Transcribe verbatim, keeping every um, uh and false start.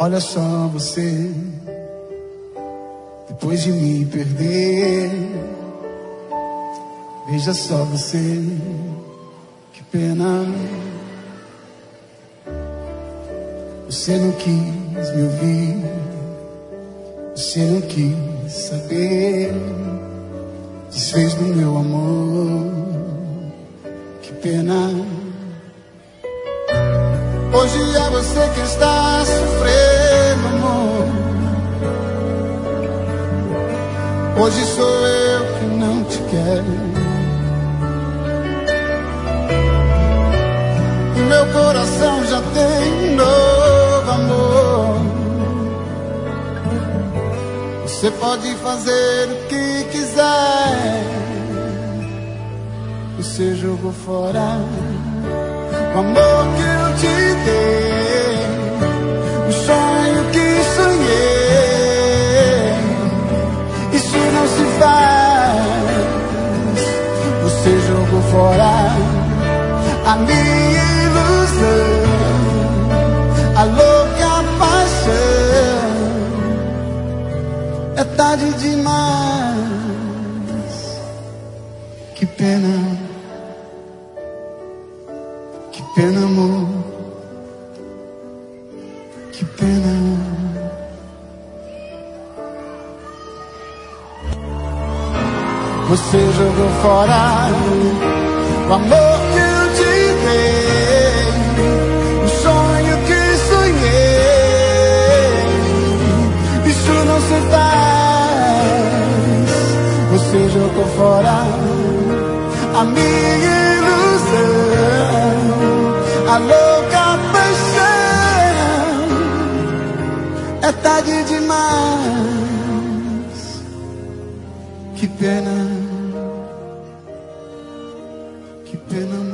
Olha só você, depois de me perder. Veja só você, que pena. Você não quis me ouvir, você não quis saber. Desfez do meu amor, que pena. Hoje é você que está sofrendo, amor. Hoje sou eu que não te quero. Meu coração já tem um novo amor. Você pode fazer o que quiser. Você jogou fora o amor que eu te dei, o sonho que sonhei. Isso não se faz. Você jogou fora a minha ilusão, a louca paixão. É tarde demais. Que pena, que pena, amor. Que pena. Você jogou fora o amor que eu te dei, o sonho que sonhei. Isso não se faz. Você jogou fora a minha ilusão, a louca paixão. É tarde demais. Que pena, que pena.